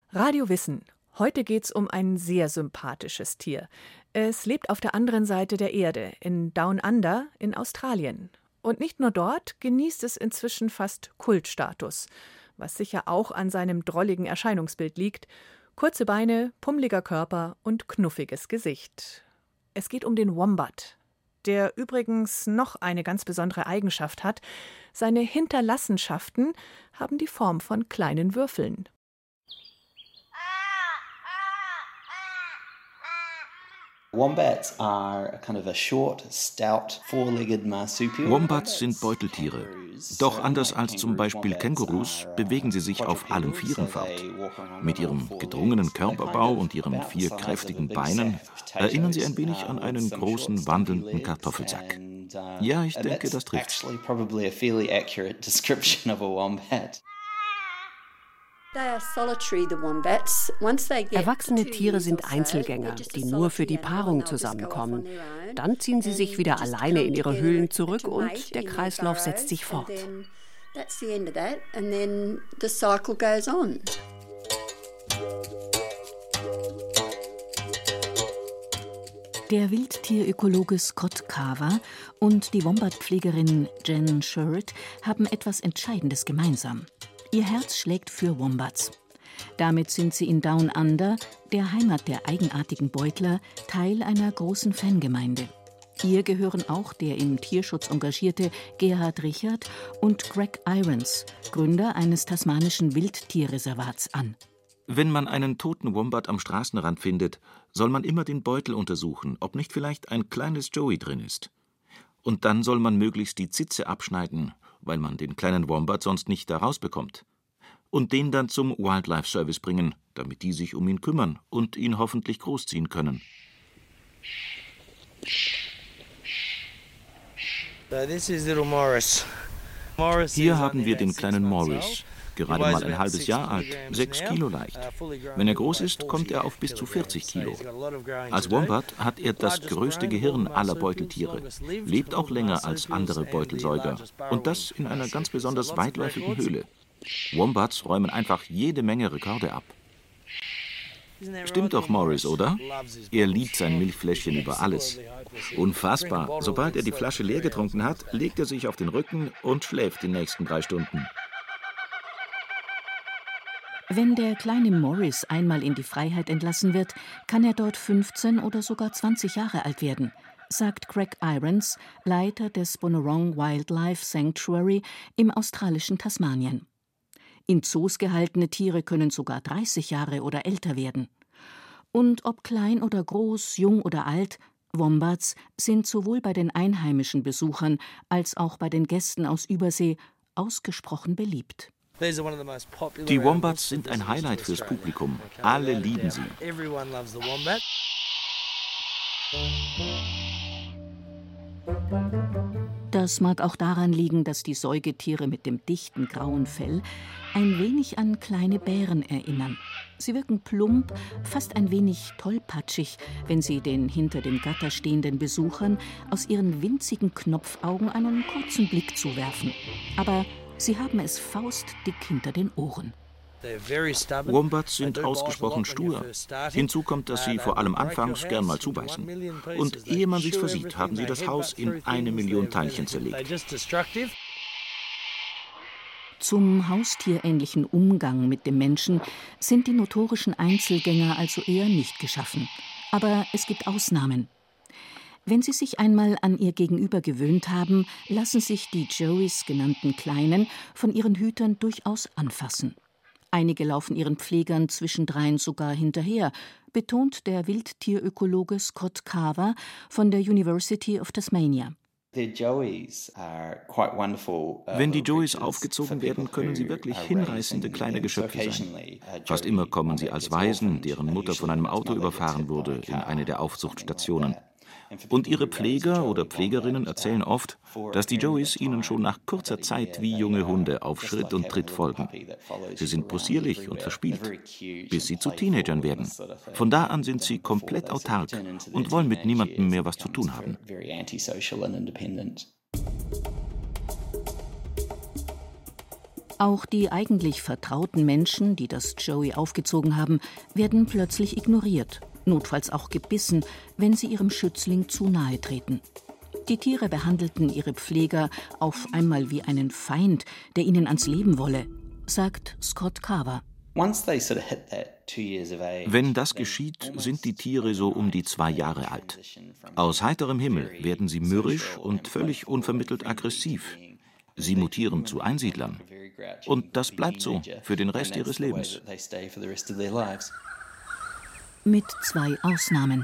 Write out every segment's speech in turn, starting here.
Radio Wissen. Heute geht's um ein sehr sympathisches Tier. Es lebt auf der anderen Seite der Erde, in Down Under in Australien. Und nicht nur dort genießt es inzwischen fast Kultstatus, was sicher auch an seinem drolligen Erscheinungsbild liegt. Kurze Beine, pummeliger Körper und knuffiges Gesicht. Es geht um den Wombat, der übrigens noch eine ganz besondere Eigenschaft hat. Seine Hinterlassenschaften haben die Form von kleinen Würfeln. Wombats are kind of a short, stout, four-legged marsupial. Wombats sind Beuteltiere. Doch anders als zum Beispiel Kängurus bewegen sie sich auf allen Vieren fort. Mit ihrem gedrungenen Körperbau und ihren 4 kräftigen Beinen erinnern sie ein wenig an einen großen wandelnden Kartoffelsack. Ja, ich denke, das trifft. Erwachsene Tiere sind Einzelgänger, die nur für die Paarung zusammenkommen. Dann ziehen sie sich wieder alleine in ihre Höhlen zurück und der Kreislauf setzt sich fort. Der Wildtierökologe Scott Carver und die Wombatpflegerin Jen Sherritt haben etwas Entscheidendes gemeinsam. Ihr Herz schlägt für Wombats. Damit sind sie in Down Under, der Heimat der eigenartigen Beutler, Teil einer großen Fangemeinde. Ihr gehören auch der im Tierschutz engagierte Gerhard Richard und Greg Irons, Gründer eines tasmanischen Wildtierreservats, an. Wenn man einen toten Wombat am Straßenrand findet, soll man immer den Beutel untersuchen, ob nicht vielleicht ein kleines Joey drin ist. Und dann soll man möglichst die Zitze abschneiden, weil man den kleinen Wombat sonst nicht da rausbekommt. Und den dann zum Wildlife Service bringen, damit die sich um ihn kümmern und ihn hoffentlich großziehen können. Hier haben wir den kleinen Morris, gerade mal ein halbes Jahr alt, 6 Kilo leicht. Wenn er groß ist, kommt er auf bis zu 40 Kilo. Als Wombat hat er das größte Gehirn aller Beuteltiere, lebt auch länger als andere Beutelsäuger und das in einer ganz besonders weitläufigen Höhle. Wombats räumen einfach jede Menge Rekorde ab. Stimmt doch, Morris, oder? Er liebt sein Milchfläschchen über alles. Unfassbar. Sobald er die Flasche leer getrunken hat, legt er sich auf den Rücken und schläft die nächsten 3 Stunden. Wenn der kleine Morris einmal in die Freiheit entlassen wird, kann er dort 15 oder sogar 20 Jahre alt werden, sagt Greg Irons, Leiter des Bonorong Wildlife Sanctuary im australischen Tasmanien. In Zoos gehaltene Tiere können sogar 30 Jahre oder älter werden. Und ob klein oder groß, jung oder alt, Wombats sind sowohl bei den einheimischen Besuchern als auch bei den Gästen aus Übersee ausgesprochen beliebt. Die Wombats sind ein Highlight fürs Publikum. Alle lieben sie. Das mag auch daran liegen, dass die Säugetiere mit dem dichten grauen Fell ein wenig an kleine Bären erinnern. Sie wirken plump, fast ein wenig tollpatschig, wenn sie den hinter dem Gatter stehenden Besuchern aus ihren winzigen Knopfaugen einen kurzen Blick zuwerfen. Aber sie haben es faustdick hinter den Ohren. Wombats sind ausgesprochen stur. Hinzu kommt, dass sie vor allem anfangs gern mal zubeißen. Und ehe man sich's versieht, haben sie das Haus in 1 Million Teilchen zerlegt. Zum haustierähnlichen Umgang mit dem Menschen sind die notorischen Einzelgänger also eher nicht geschaffen. Aber es gibt Ausnahmen. Wenn sie sich einmal an ihr Gegenüber gewöhnt haben, lassen sich die Joeys genannten Kleinen von ihren Hütern durchaus anfassen. Einige laufen ihren Pflegern zwischendrein sogar hinterher, betont der Wildtierökologe Scott Carver von der University of Tasmania. Wenn die Joeys aufgezogen werden, können sie wirklich hinreißende kleine Geschöpfe sein. Fast immer kommen sie als Waisen, deren Mutter von einem Auto überfahren wurde, in eine der Aufzuchtstationen. Und ihre Pfleger oder Pflegerinnen erzählen oft, dass die Joeys ihnen schon nach kurzer Zeit wie junge Hunde auf Schritt und Tritt folgen. Sie sind possierlich und verspielt, bis sie zu Teenagern werden. Von da an sind sie komplett autark und wollen mit niemandem mehr was zu tun haben. Auch die eigentlich vertrauten Menschen, die das Joey aufgezogen haben, werden plötzlich ignoriert, notfalls auch gebissen, wenn sie ihrem Schützling zu nahe treten. Die Tiere behandelten ihre Pfleger auf einmal wie einen Feind, der ihnen ans Leben wolle, sagt Scott Carver. Wenn das geschieht, sind die Tiere so um die 2 Jahre alt. Aus heiterem Himmel werden sie mürrisch und völlig unvermittelt aggressiv. Sie mutieren zu Einsiedlern. Und das bleibt so für den Rest ihres Lebens. Mit 2 Ausnahmen.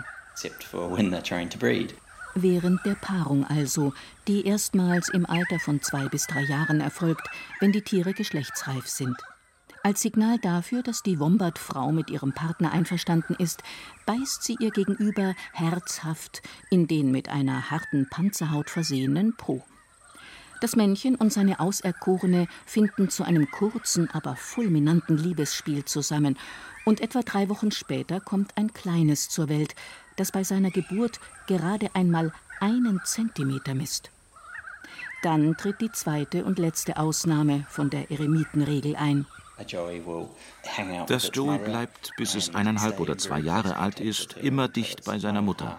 Während der Paarung also, die erstmals im Alter von 2 bis 3 Jahren erfolgt, wenn die Tiere geschlechtsreif sind. Als Signal dafür, dass die Wombat-Frau mit ihrem Partner einverstanden ist, beißt sie ihr Gegenüber herzhaft in den mit einer harten Panzerhaut versehenen Po. Das Männchen und seine Auserkorene finden zu einem kurzen, aber fulminanten Liebesspiel zusammen. Und etwa 3 Wochen später kommt ein Kleines zur Welt, das bei seiner Geburt gerade einmal 1 Zentimeter misst. Dann tritt die 2. und letzte Ausnahme von der Eremitenregel ein. Das Joey bleibt, bis es 1,5 oder 2 Jahre alt ist, immer dicht bei seiner Mutter.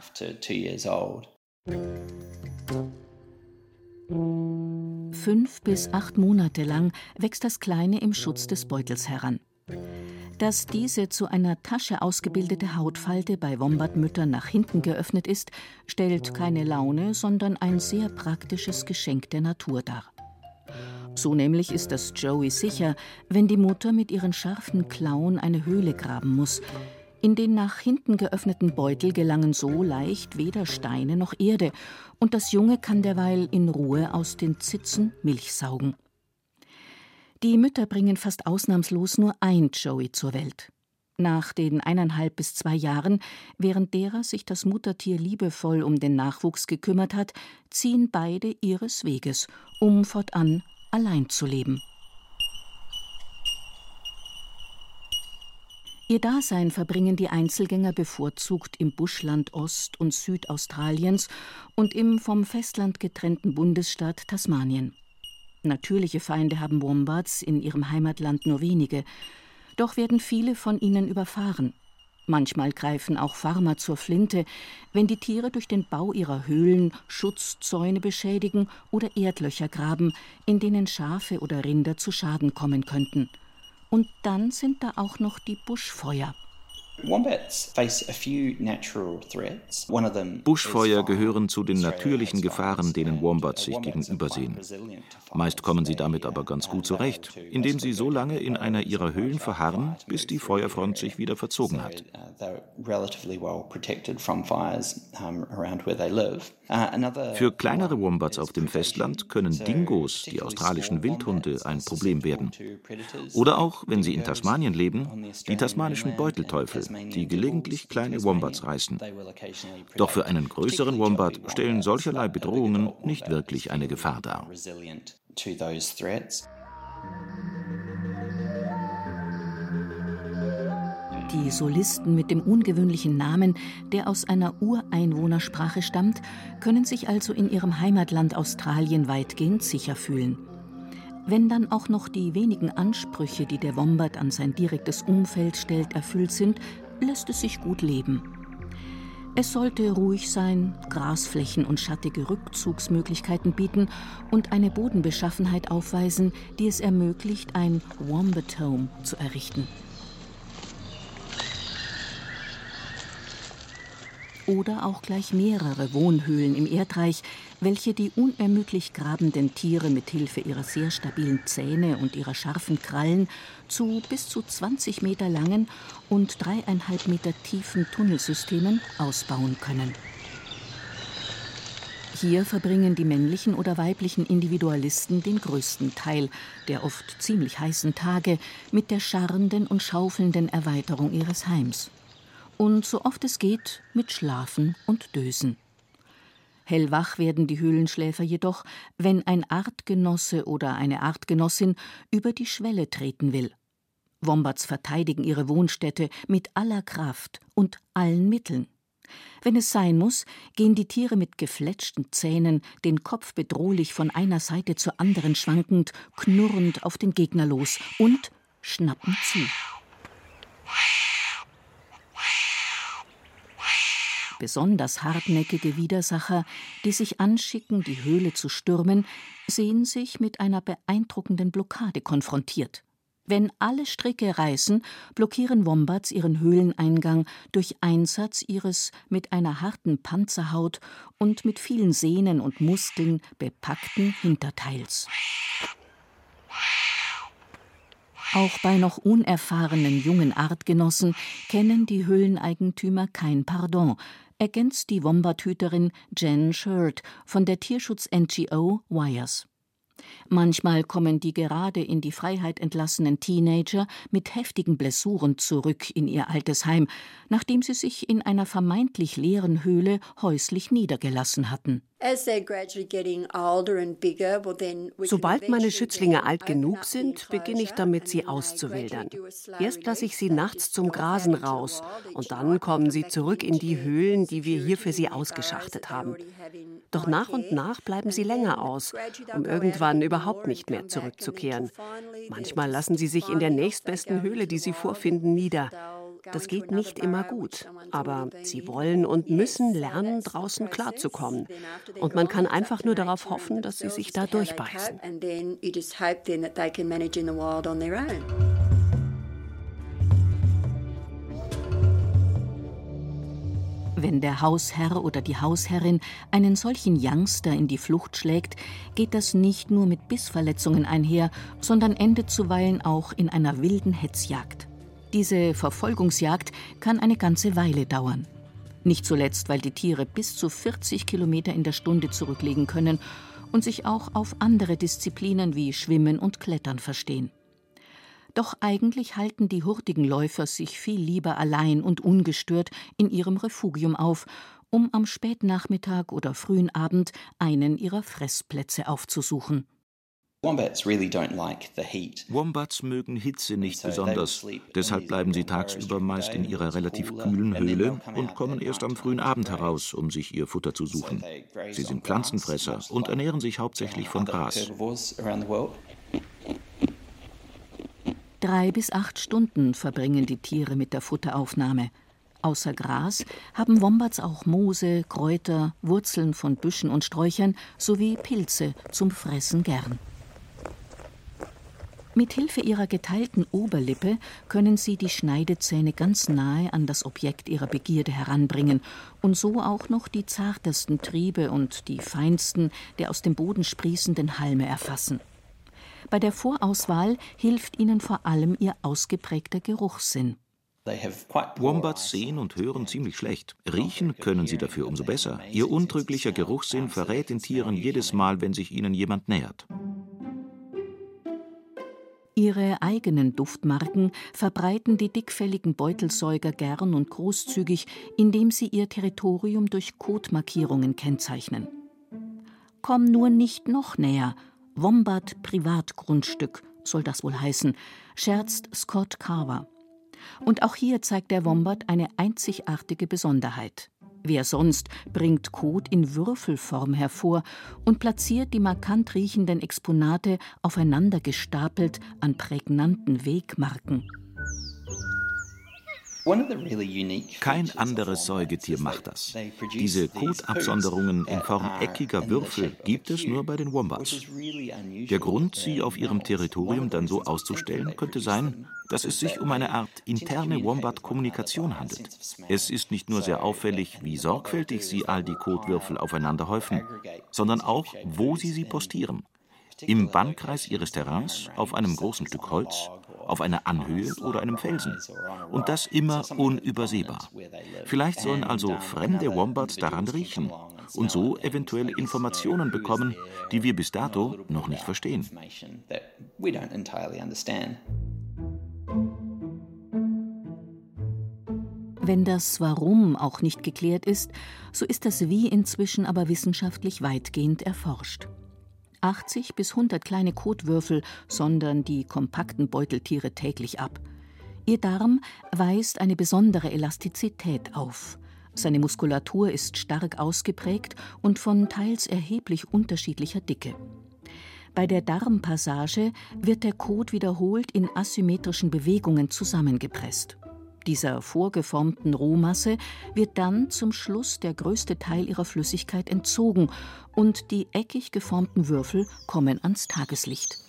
5 bis 8 Monate lang wächst das Kleine im Schutz des Beutels heran. Dass diese zu einer Tasche ausgebildete Hautfalte bei Wombatmüttern nach hinten geöffnet ist, stellt keine Laune, sondern ein sehr praktisches Geschenk der Natur dar. So nämlich ist das Joey sicher, wenn die Mutter mit ihren scharfen Klauen eine Höhle graben muss. In den nach hinten geöffneten Beutel gelangen so leicht weder Steine noch Erde, und das Junge kann derweil in Ruhe aus den Zitzen Milch saugen. Die Mütter bringen fast ausnahmslos nur ein Joey zur Welt. Nach den 1,5 bis 2 Jahren, während derer sich das Muttertier liebevoll um den Nachwuchs gekümmert hat, ziehen beide ihres Weges, um fortan allein zu leben. Ihr Dasein verbringen die Einzelgänger bevorzugt im Buschland Ost- und Südaustraliens und im vom Festland getrennten Bundesstaat Tasmanien. Natürliche Feinde haben Wombats in ihrem Heimatland nur wenige, doch werden viele von ihnen überfahren. Manchmal greifen auch Farmer zur Flinte, wenn die Tiere durch den Bau ihrer Höhlen Schutzzäune beschädigen oder Erdlöcher graben, in denen Schafe oder Rinder zu Schaden kommen könnten. Und dann sind da auch noch die Buschfeuer. Buschfeuer gehören zu den natürlichen Gefahren, denen Wombats sich gegenübersehen. Meist kommen sie damit aber ganz gut zurecht, indem sie so lange in einer ihrer Höhlen verharren, bis die Feuerfront sich wieder verzogen hat. Für kleinere Wombats auf dem Festland können Dingos, die australischen Wildhunde, ein Problem werden. Oder auch, wenn sie in Tasmanien leben, die tasmanischen Beutelteufel, die gelegentlich kleine Wombats reißen. Doch für einen größeren Wombat stellen solcherlei Bedrohungen nicht wirklich eine Gefahr dar. Die Solisten mit dem ungewöhnlichen Namen, der aus einer Ureinwohnersprache stammt, können sich also in ihrem Heimatland Australien weitgehend sicher fühlen. Wenn dann auch noch die wenigen Ansprüche, die der Wombat an sein direktes Umfeld stellt, erfüllt sind, lässt es sich gut leben. Es sollte ruhig sein, Grasflächen und schattige Rückzugsmöglichkeiten bieten und eine Bodenbeschaffenheit aufweisen, die es ermöglicht, ein Wombat Home zu errichten. Oder auch gleich mehrere Wohnhöhlen im Erdreich, welche die unermüdlich grabenden Tiere mit Hilfe ihrer sehr stabilen Zähne und ihrer scharfen Krallen zu bis zu 20 Meter langen und 3,5 Meter tiefen Tunnelsystemen ausbauen können. Hier verbringen die männlichen oder weiblichen Individualisten den größten Teil der oft ziemlich heißen Tage mit der scharrenden und schaufelnden Erweiterung ihres Heims. Und so oft es geht, mit Schlafen und Dösen. Hellwach werden die Höhlenschläfer jedoch, wenn ein Artgenosse oder eine Artgenossin über die Schwelle treten will. Wombats verteidigen ihre Wohnstätte mit aller Kraft und allen Mitteln. Wenn es sein muss, gehen die Tiere mit gefletschten Zähnen, den Kopf bedrohlich von einer Seite zur anderen schwankend, knurrend auf den Gegner los und schnappen zu. Besonders hartnäckige Widersacher, die sich anschicken, die Höhle zu stürmen, sehen sich mit einer beeindruckenden Blockade konfrontiert. Wenn alle Stricke reißen, blockieren Wombats ihren Höhleneingang durch Einsatz ihres mit einer harten Panzerhaut und mit vielen Sehnen und Muskeln bepackten Hinterteils. Auch bei noch unerfahrenen jungen Artgenossen kennen die Höhleneigentümer kein Pardon, ergänzt die Wombat-Hüterin Jen Sherd von der Tierschutz-NGO Wires. Manchmal kommen die gerade in die Freiheit entlassenen Teenager mit heftigen Blessuren zurück in ihr altes Heim, nachdem sie sich in einer vermeintlich leeren Höhle häuslich niedergelassen hatten. Sobald meine Schützlinge alt genug sind, beginne ich damit, sie auszuwildern. Erst lasse ich sie nachts zum Grasen raus und dann kommen sie zurück in die Höhlen, die wir hier für sie ausgeschachtet haben. Doch nach und nach bleiben sie länger aus, um irgendwann überhaupt nicht mehr zurückzukehren. Manchmal lassen sie sich in der nächstbesten Höhle, die sie vorfinden, nieder. Das geht nicht immer gut, aber sie wollen und müssen lernen, draußen klarzukommen. Und man kann einfach nur darauf hoffen, dass sie sich da durchbeißen. Wenn der Hausherr oder die Hausherrin einen solchen Youngster in die Flucht schlägt, geht das nicht nur mit Bissverletzungen einher, sondern endet zuweilen auch in einer wilden Hetzjagd. Diese Verfolgungsjagd kann eine ganze Weile dauern. Nicht zuletzt, weil die Tiere bis zu 40 Kilometer in der Stunde zurücklegen können und sich auch auf andere Disziplinen wie Schwimmen und Klettern verstehen. Doch eigentlich halten die hurtigen Läufer sich viel lieber allein und ungestört in ihrem Refugium auf, um am Spätnachmittag oder frühen Abend einen ihrer Fressplätze aufzusuchen. Wombats mögen Hitze nicht besonders, deshalb bleiben sie tagsüber meist in ihrer relativ kühlen Höhle und kommen erst am frühen Abend heraus, um sich ihr Futter zu suchen. Sie sind Pflanzenfresser und ernähren sich hauptsächlich von Gras. 3 bis 8 Stunden verbringen die Tiere mit der Futteraufnahme. Außer Gras haben Wombats auch Moose, Kräuter, Wurzeln von Büschen und Sträuchern sowie Pilze zum Fressen gern. Mit Hilfe ihrer geteilten Oberlippe können sie die Schneidezähne ganz nahe an das Objekt ihrer Begierde heranbringen und so auch noch die zartesten Triebe und die feinsten, der aus dem Boden sprießenden Halme erfassen. Bei der Vorauswahl hilft ihnen vor allem ihr ausgeprägter Geruchssinn. Wombats sehen und hören ziemlich schlecht. Riechen können sie dafür umso besser. Ihr untrüglicher Geruchssinn verrät den Tieren jedes Mal, wenn sich ihnen jemand nähert. Ihre eigenen Duftmarken verbreiten die dickfelligen Beutelsäuger gern und großzügig, indem sie ihr Territorium durch Kotmarkierungen kennzeichnen. Komm nur nicht noch näher. Wombat-Privatgrundstück soll das wohl heißen, scherzt Scott Carver. Und auch hier zeigt der Wombat eine einzigartige Besonderheit. Wer sonst bringt Kot in Würfelform hervor und platziert die markant riechenden Exponate aufeinander gestapelt an prägnanten Wegmarken. Kein anderes Säugetier macht das. Diese Kotabsonderungen in Form eckiger Würfel gibt es nur bei den Wombats. Der Grund, sie auf ihrem Territorium dann so auszustellen, könnte sein, dass es sich um eine Art interne Wombat-Kommunikation handelt. Es ist nicht nur sehr auffällig, wie sorgfältig sie all die Kotwürfel aufeinander häufen, sondern auch, wo sie postieren. Im Bannkreis ihres Terrains, auf einem großen Stück Holz, auf einer Anhöhe oder einem Felsen. Und das immer unübersehbar. Vielleicht sollen also fremde Wombats daran riechen und so eventuell Informationen bekommen, die wir bis dato noch nicht verstehen. Wenn das Warum auch nicht geklärt ist, so ist das Wie inzwischen aber wissenschaftlich weitgehend erforscht. 80 bis 100 kleine Kotwürfel sondern die kompakten Beuteltiere täglich ab. Ihr Darm weist eine besondere Elastizität auf. Seine Muskulatur ist stark ausgeprägt und von teils erheblich unterschiedlicher Dicke. Bei der Darmpassage wird der Kot wiederholt in asymmetrischen Bewegungen zusammengepresst. Dieser vorgeformten Rohmasse wird dann zum Schluss der größte Teil ihrer Flüssigkeit entzogen und die eckig geformten Würfel kommen ans Tageslicht.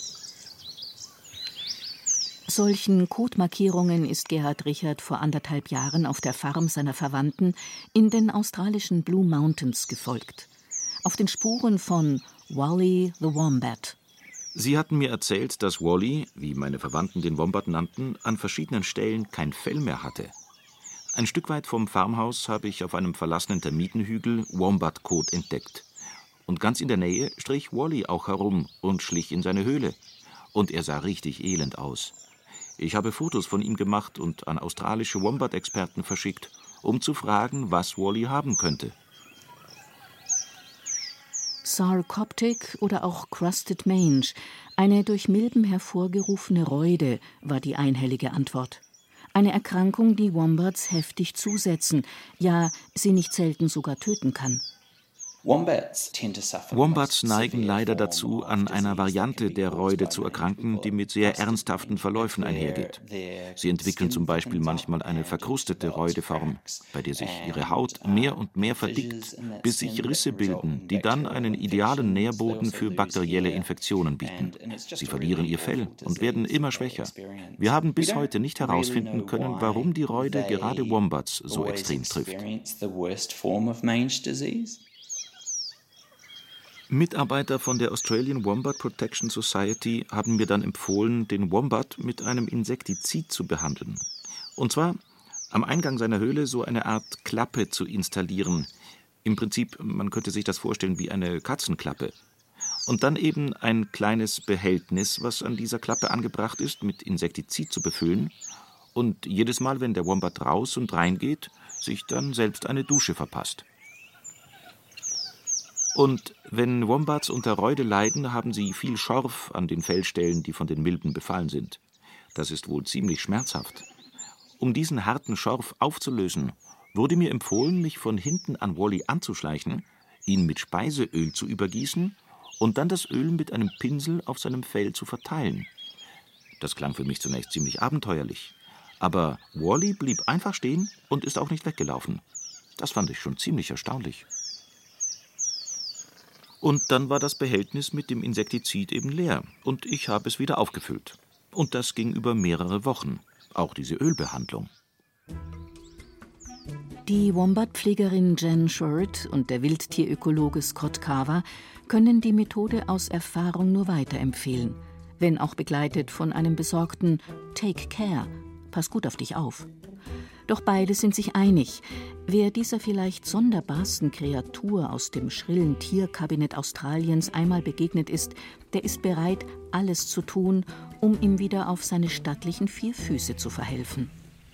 Solchen Kotmarkierungen ist Gerhard Richard vor 1,5 Jahren auf der Farm seiner Verwandten in den australischen Blue Mountains gefolgt. Auf den Spuren von Wally the Wombat. Sie hatten mir erzählt, dass Wally, wie meine Verwandten den Wombat nannten, an verschiedenen Stellen kein Fell mehr hatte. Ein Stück weit vom Farmhaus habe ich auf einem verlassenen Termitenhügel Wombat-Kot entdeckt. Und ganz in der Nähe strich Wally auch herum und schlich in seine Höhle. Und er sah richtig elend aus. Ich habe Fotos von ihm gemacht und an australische Wombat-Experten verschickt, um zu fragen, was Wally haben könnte. Sarcoptic oder auch Crusted Mange, eine durch Milben hervorgerufene Reude, war die einhellige Antwort. Eine Erkrankung, die Wombats heftig zusetzen, ja, sie nicht selten sogar töten kann. Wombats neigen leider dazu, an einer Variante der Reude zu erkranken, die mit sehr ernsthaften Verläufen einhergeht. Sie entwickeln zum Beispiel manchmal eine verkrustete Reudeform, bei der sich ihre Haut mehr und mehr verdickt, bis sich Risse bilden, die dann einen idealen Nährboden für bakterielle Infektionen bieten. Sie verlieren ihr Fell und werden immer schwächer. Wir haben bis heute nicht herausfinden können, warum die Reude gerade Wombats so extrem trifft. Mitarbeiter von der Australian Wombat Protection Society haben mir dann empfohlen, den Wombat mit einem Insektizid zu behandeln. Und zwar am Eingang seiner Höhle so eine Art Klappe zu installieren. Im Prinzip, man könnte sich das vorstellen wie eine Katzenklappe. Und dann eben ein kleines Behältnis, was an dieser Klappe angebracht ist, mit Insektizid zu befüllen. Und jedes Mal, wenn der Wombat raus und reingeht, sich dann selbst eine Dusche verpasst. Und wenn Wombats unter Reude leiden, haben sie viel Schorf an den Fellstellen, die von den Milben befallen sind. Das ist wohl ziemlich schmerzhaft. Um diesen harten Schorf aufzulösen, wurde mir empfohlen, mich von hinten an Wally anzuschleichen, ihn mit Speiseöl zu übergießen und dann das Öl mit einem Pinsel auf seinem Fell zu verteilen. Das klang für mich zunächst ziemlich abenteuerlich. Aber Wally blieb einfach stehen und ist auch nicht weggelaufen. Das fand ich schon ziemlich erstaunlich. Und dann war das Behältnis mit dem Insektizid eben leer und ich habe es wieder aufgefüllt. Und das ging über mehrere Wochen, auch diese Ölbehandlung. Die Wombat-Pflegerin Jen Short und der Wildtierökologe Scott Carver können die Methode aus Erfahrung nur weiterempfehlen, wenn auch begleitet von einem besorgten Take care, pass gut auf dich auf. Doch beide sind sich einig, wer dieser vielleicht sonderbarsten Kreatur aus dem schrillen Tierkabinett Australiens einmal begegnet ist, der ist bereit, alles zu tun, um ihm wieder auf seine stattlichen 4 Füße zu verhelfen.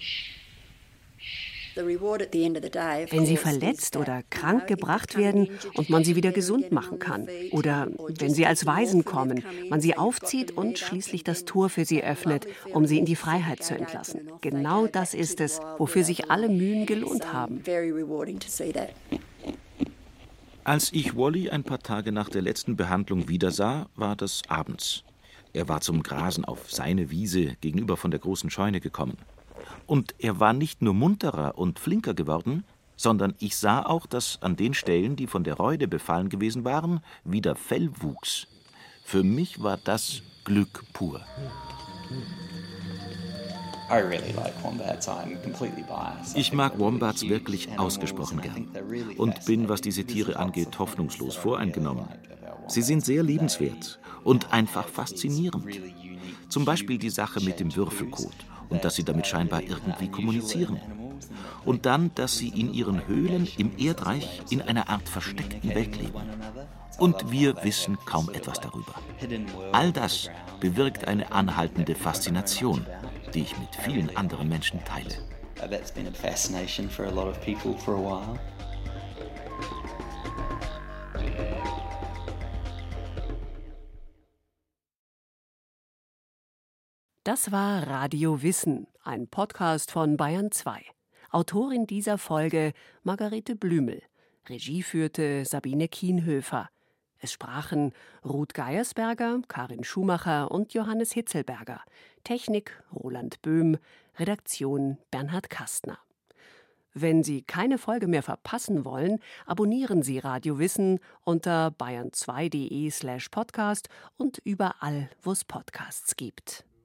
Wenn sie verletzt oder krank gebracht werden und man sie wieder gesund machen kann. Oder wenn sie als Waisen kommen, man sie aufzieht und schließlich das Tor für sie öffnet, um sie in die Freiheit zu entlassen. Genau das ist es, wofür sich alle Mühen gelohnt haben. Als ich Wally ein paar Tage nach der letzten Behandlung wiedersah, war das abends. Er war zum Grasen auf seine Wiese gegenüber von der großen Scheune gekommen. Und er war nicht nur munterer und flinker geworden, sondern ich sah auch, dass an den Stellen, die von der Reude befallen gewesen waren, wieder Fell wuchs. Für mich war das Glück pur. Ich mag Wombats wirklich ausgesprochen gern und bin, was diese Tiere angeht, hoffnungslos voreingenommen. Sie sind sehr liebenswert und einfach faszinierend. Zum Beispiel die Sache mit dem Würfelkot und dass sie damit scheinbar irgendwie kommunizieren. Und dann, dass sie in ihren Höhlen im Erdreich in einer Art versteckten Welt leben. Und wir wissen kaum etwas darüber. All das bewirkt eine anhaltende Faszination, die ich mit vielen anderen Menschen teile. Das war Radio Wissen, ein Podcast von Bayern 2. Autorin dieser Folge Margarete Blümel. Regie führte Sabine Kienhöfer. Es sprachen Ruth Geiersberger, Karin Schumacher und Johannes Hitzelberger. Technik Roland Böhm, Redaktion Bernhard Kastner. Wenn Sie keine Folge mehr verpassen wollen, abonnieren Sie Radio Wissen unter bayern2.de/podcast und überall, wo es Podcasts gibt.